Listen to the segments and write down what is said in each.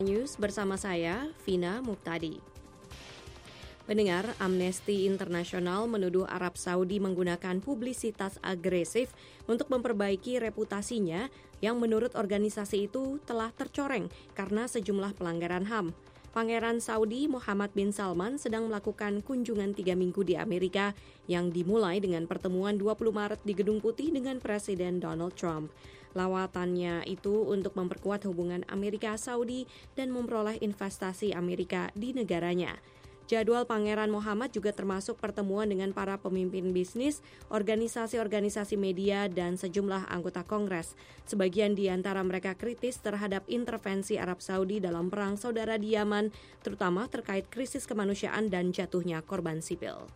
News bersama saya, Vina Muktadi. Pendengar, Amnesty International menuduh Arab Saudi menggunakan publisitas agresif untuk memperbaiki reputasinya yang menurut organisasi itu telah tercoreng karena sejumlah pelanggaran HAM. Pangeran Saudi Muhammad bin Salman sedang melakukan kunjungan 3 minggu di Amerika yang dimulai dengan pertemuan 20 Maret di Gedung Putih dengan Presiden Donald Trump. Lawatannya itu untuk memperkuat hubungan Amerika-Saudi dan memperoleh investasi Amerika di negaranya. Jadwal Pangeran Muhammad juga termasuk pertemuan dengan para pemimpin bisnis, organisasi-organisasi media, dan sejumlah anggota Kongres. Sebagian di antara mereka kritis terhadap intervensi Arab Saudi dalam perang saudara di Yaman, terutama terkait krisis kemanusiaan dan jatuhnya korban sipil.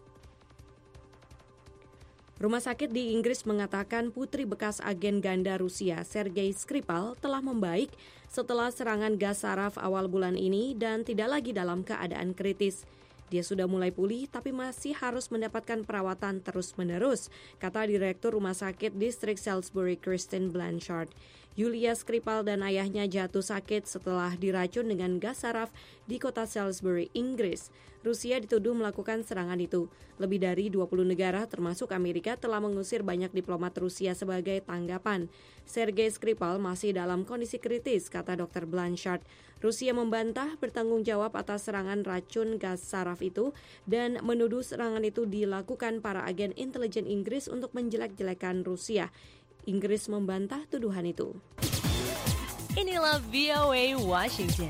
Rumah sakit di Inggris mengatakan putri bekas agen ganda Rusia Sergei Skripal telah membaik setelah serangan gas saraf awal bulan ini dan tidak lagi dalam keadaan kritis. Dia sudah mulai pulih tapi masih harus mendapatkan perawatan terus-menerus, kata Direktur Rumah Sakit Distrik Salisbury Kristen Blanchard. Yulia Skripal dan ayahnya jatuh sakit setelah diracun dengan gas saraf di kota Salisbury, Inggris. Rusia dituduh melakukan serangan itu. Lebih dari 20 negara termasuk Amerika telah mengusir banyak diplomat Rusia sebagai tanggapan. Sergei Skripal masih dalam kondisi kritis, kata Dr. Blanchard. Rusia membantah bertanggung jawab atas serangan racun gas saraf itu dan menuduh serangan itu dilakukan para agen intelijen Inggris untuk menjelek-jelekan Rusia. Inggris membantah tuduhan itu. Inilah VOA Washington.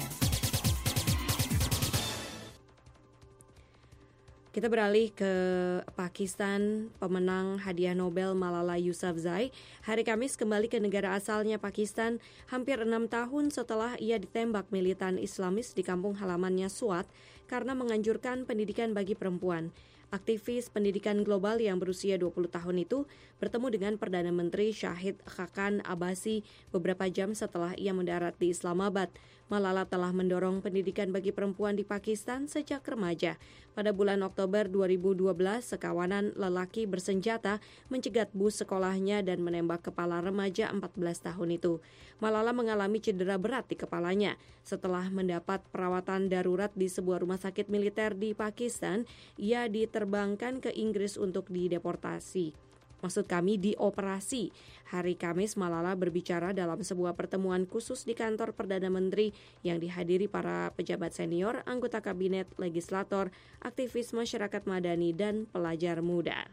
Kita beralih ke Pakistan. Pemenang hadiah Nobel Malala Yousafzai hari Kamis kembali ke negara asalnya Pakistan hampir 6 tahun setelah ia ditembak militan Islamis di kampung halamannya Swat karena menganjurkan pendidikan bagi perempuan. Aktivis pendidikan global yang berusia 20 tahun itu bertemu dengan Perdana Menteri Shahid Khakan Abbasi beberapa jam setelah ia mendarat di Islamabad. Malala telah mendorong pendidikan bagi perempuan di Pakistan sejak remaja. Pada bulan Oktober 2012, sekawanan lelaki bersenjata mencegat bus sekolahnya dan menembak kepala remaja 14 tahun itu. Malala mengalami cedera berat di kepalanya. Setelah mendapat perawatan darurat di sebuah rumah sakit militer di Pakistan, ia diterbangkan ke Inggris untuk dideportasi. Dioperasi. Hari Kamis Malala berbicara dalam sebuah pertemuan khusus di kantor Perdana Menteri yang dihadiri para pejabat senior, anggota kabinet, legislator, aktivis masyarakat madani, dan pelajar muda.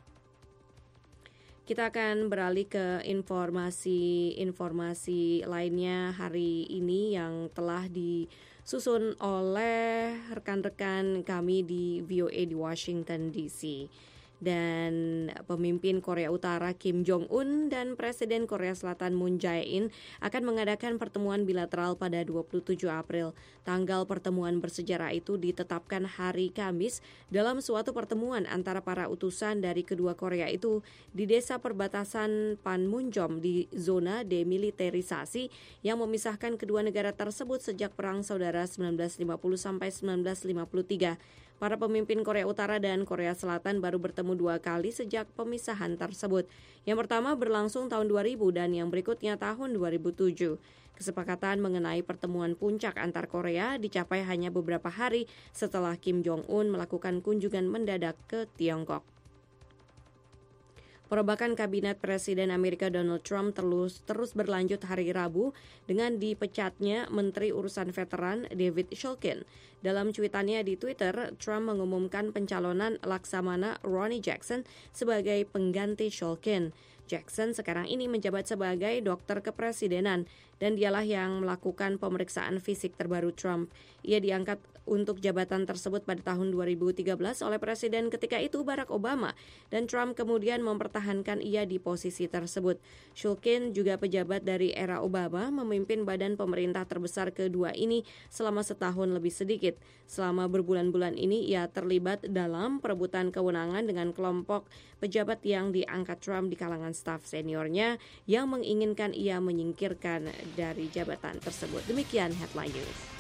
Kita akan beralih ke informasi lainnya hari ini yang telah disusun oleh rekan-rekan kami di VOA di Washington DC. Dan pemimpin Korea Utara Kim Jong-un dan Presiden Korea Selatan Moon Jae-in akan mengadakan pertemuan bilateral pada 27 April. Tanggal pertemuan bersejarah itu ditetapkan hari Kamis dalam suatu pertemuan antara para utusan dari kedua Korea itu di desa perbatasan Panmunjom di zona demilitarisasi yang memisahkan kedua negara tersebut sejak Perang Saudara 1950 sampai 1953. Para pemimpin Korea Utara dan Korea Selatan baru bertemu 2 kali sejak pemisahan tersebut. Yang pertama berlangsung tahun 2000 dan yang berikutnya tahun 2007. Kesepakatan mengenai pertemuan puncak antar Korea dicapai hanya beberapa hari setelah Kim Jong-un melakukan kunjungan mendadak ke Tiongkok. Perombakan kabinet Presiden Amerika Donald Trump terus berlanjut hari Rabu dengan dipecatnya Menteri Urusan Veteran David Shulkin. Dalam cuitannya di Twitter, Trump mengumumkan pencalonan Laksamana Ronny Jackson sebagai pengganti Shulkin. Jackson sekarang ini menjabat sebagai dokter kepresidenan dan dialah yang melakukan pemeriksaan fisik terbaru Trump. Ia diangkat untuk jabatan tersebut pada tahun 2013 oleh Presiden ketika itu Barack Obama dan Trump kemudian mempertahankan ia di posisi tersebut. Shulkin juga pejabat dari era Obama memimpin badan pemerintah terbesar kedua ini selama setahun lebih sedikit. Selama berbulan-bulan ini ia terlibat dalam perebutan kewenangan dengan kelompok pejabat yang diangkat Trump di kalangan staf seniornya yang menginginkan ia menyingkirkan dari jabatan tersebut. Demikian Headline News.